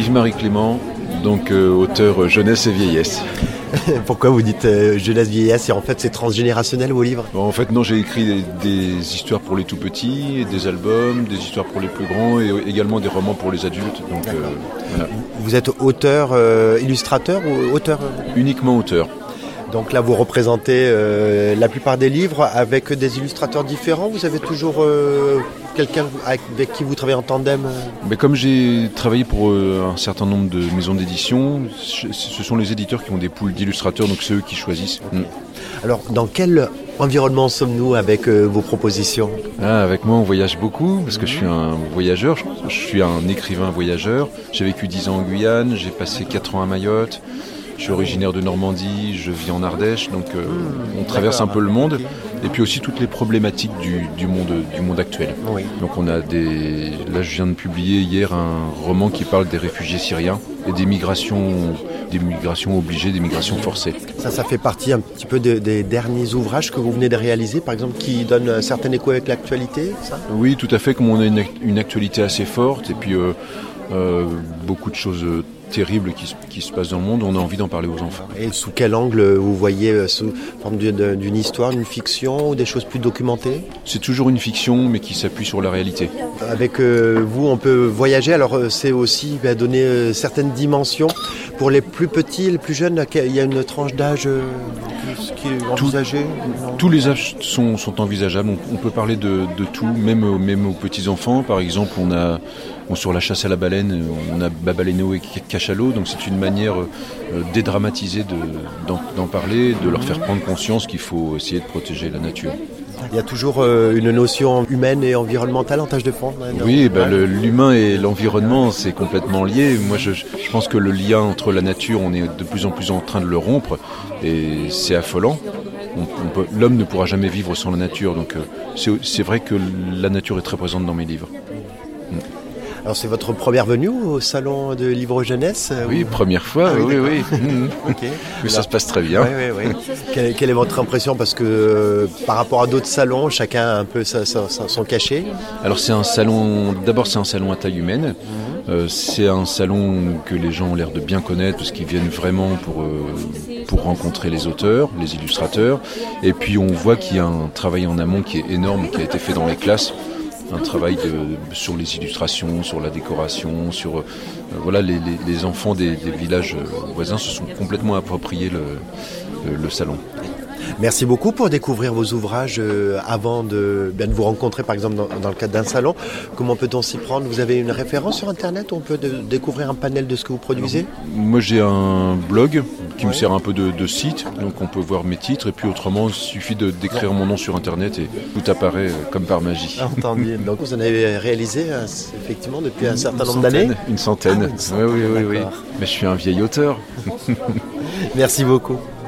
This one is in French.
Yves-Marie Clément, donc auteur jeunesse et vieillesse. Pourquoi vous dites jeunesse vieillesse et en fait c'est transgénérationnel vos livres? En fait non, j'ai écrit des histoires pour les tout petits, des albums, des histoires pour les plus grands et également des romans pour les adultes. Donc, voilà. Vous êtes auteur, illustrateur ou auteur? Uniquement auteur. Donc là vous représentez la plupart des livres avec des illustrateurs différents. Vous avez toujours quelqu'un avec qui vous travaillez en tandem? Mais comme j'ai travaillé pour un certain nombre de maisons d'édition, ce sont les éditeurs qui ont des poules d'illustrateurs, donc c'est eux qui choisissent. Okay. Alors dans quel environnement sommes-nous avec vos propositions? Avec moi on voyage beaucoup parce que je suis un voyageur, je suis un écrivain voyageur. J'ai vécu 10 ans en Guyane, j'ai passé 4 ans à Mayotte. Je suis originaire de Normandie, je vis en Ardèche, donc on traverse un peu le monde. Okay. Et puis aussi toutes les problématiques du monde actuel. Oui. Donc on a là je viens de publier hier un roman qui parle des réfugiés syriens et des migrations obligées, des migrations forcées. Ça fait partie un petit peu des derniers ouvrages que vous venez de réaliser, par exemple, qui donnent un certain écho avec l'actualité, ça? Oui, tout à fait, comme on a une actualité assez forte et puis beaucoup de choses terribles qui se passent dans le monde, on a envie d'en parler aux enfants. Et sous quel angle vous voyez, sous forme d'une histoire, d'une fiction ou des choses plus documentées? C'est toujours une fiction mais qui s'appuie sur la réalité. Avec vous on peut voyager, alors c'est aussi donner certaines dimensions. Pour les plus petits et les plus jeunes, il y a une tranche d'âge qui est envisagée? Tous les âges sont envisageables, on peut parler de tout, même aux petits-enfants. Par exemple, sur la chasse à la baleine, on a Babaléno et Cachalot, donc c'est une manière dédramatisée d'en parler, de leur faire prendre conscience qu'il faut essayer de protéger la nature. Il y a toujours une notion humaine et environnementale en tâche de fond. Oui, l'humain et l'environnement, c'est complètement lié. Moi, je pense que le lien entre la nature, on est de plus en plus en train de le rompre, et c'est affolant. L'homme ne pourra jamais vivre sans la nature, donc c'est vrai que la nature est très présente dans mes livres. Alors c'est votre première venue au salon de livre jeunesse? Oui, première fois, oui. Okay. Mais ça se passe très bien. Oui. Quelle est votre impression? Parce que par rapport à d'autres salons, chacun a un peu son cachet. Alors d'abord c'est un salon à taille humaine. C'est un salon que les gens ont l'air de bien connaître parce qu'ils viennent vraiment pour rencontrer les auteurs, les illustrateurs. Et puis on voit qu'il y a un travail en amont qui est énorme, qui a été fait dans les classes. Un travail sur les illustrations, sur la décoration, sur les enfants des villages voisins se sont complètement appropriés le salon. Merci beaucoup pour découvrir vos ouvrages avant de vous rencontrer, par exemple, dans le cadre d'un salon. Comment peut-on s'y prendre? Vous avez une référence sur Internet où on peut découvrir un panel de ce que vous produisez? Moi, j'ai un blog qui me sert un peu de site, donc on peut voir mes titres. Et puis autrement, il suffit d'écrire mon nom sur Internet et tout apparaît comme par magie. Entendu. Donc vous en avez réalisé effectivement depuis un certain nombre d'années? Une centaine. Oui. Mais je suis un vieil auteur. Merci beaucoup.